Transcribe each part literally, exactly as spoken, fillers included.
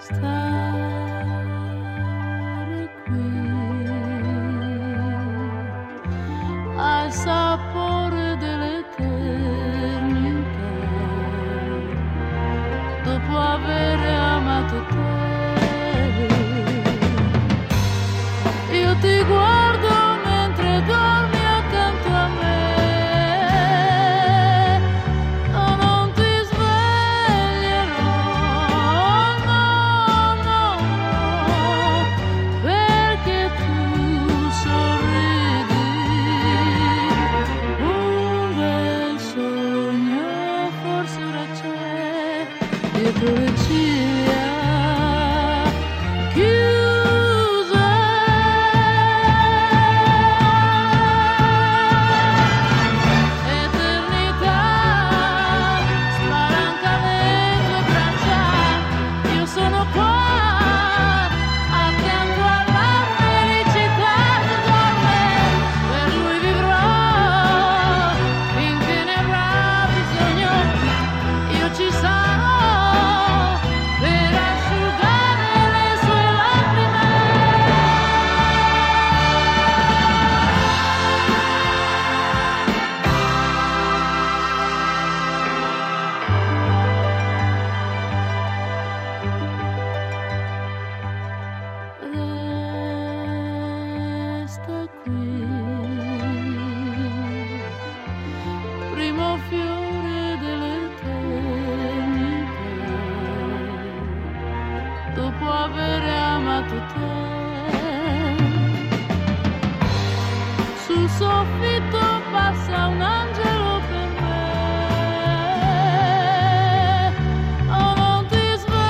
stare qui al sapore dell'eternità dopo aver amato te. Io ti guardo mentre dormi accanto a me. No, non ti sveglierò, no, no, no, perché tu sorridi. Un bel sogno forse ora c'è dietro le ciglia. Primo fiore dell'eternità, dopo aver amato te. Sul soffitto passa un angelo per me. Oh, non ti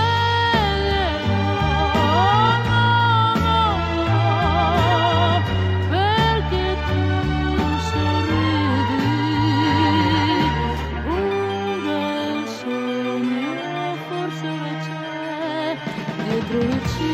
sveglierò, no, no, no, perché tu sorridi. Dietro le ciglia.